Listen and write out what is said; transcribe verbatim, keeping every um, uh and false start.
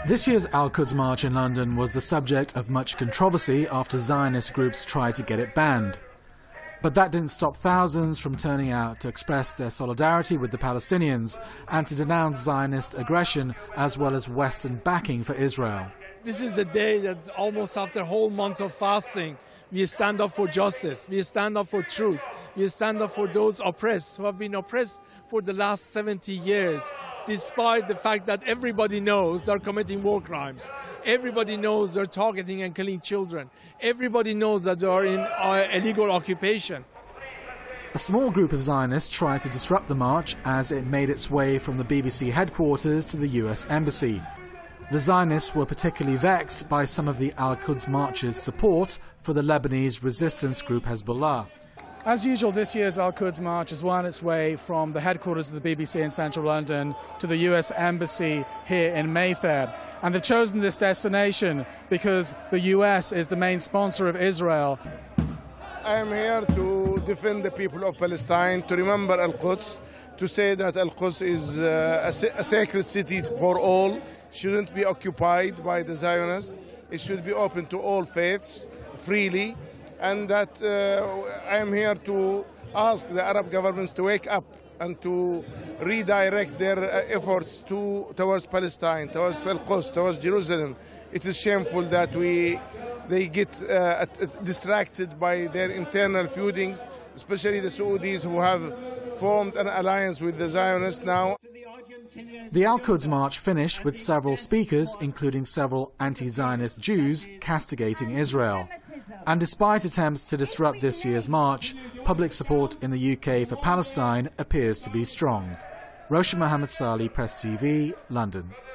This year's Al-Quds March in London was the subject of much controversy after Zionist groups tried to get it banned. But that didn't stop thousands from turning out to express their solidarity with the Palestinians and to denounce Zionist aggression as well as Western backing for Israel. This is the day that almost after a whole month of fasting, we stand up for justice, we stand up for truth, we stand up for those oppressed who have been oppressed for the last seventy years, despite the fact that everybody knows they're committing war crimes. Everybody knows they're targeting and killing children. Everybody knows that they are in uh, illegal occupation. A small group of Zionists tried to disrupt the march as it made its way from the B B C headquarters to the U S Embassy. The Zionists were particularly vexed by some of the Al-Quds March's support for the Lebanese resistance group Hezbollah. As usual, this year's Al-Quds March has wound its way from the headquarters of the B B C in central London to the U S Embassy here in Mayfair. And they've chosen this destination because the U S is the main sponsor of Israel. I am here to defend the people of Palestine, to remember Al-Quds, to say that Al-Quds is uh, a, a sacred city for all, shouldn't be occupied by the Zionists. It should be open to all faiths freely. And that uh, I am here to ask the Arab governments to wake up and to redirect their uh, efforts to, towards Palestine, towards Al-Quds, towards Jerusalem. It is shameful that we, they get uh, distracted by their internal feudings, especially the Saudis who have formed an alliance with the Zionists now. The Al-Quds March finished with several speakers, including several anti-Zionist Jews, castigating Israel. And despite attempts to disrupt this year's march, public support in the U K for Palestine appears to be strong. Roshan Mohammed Salih, Press T V, London.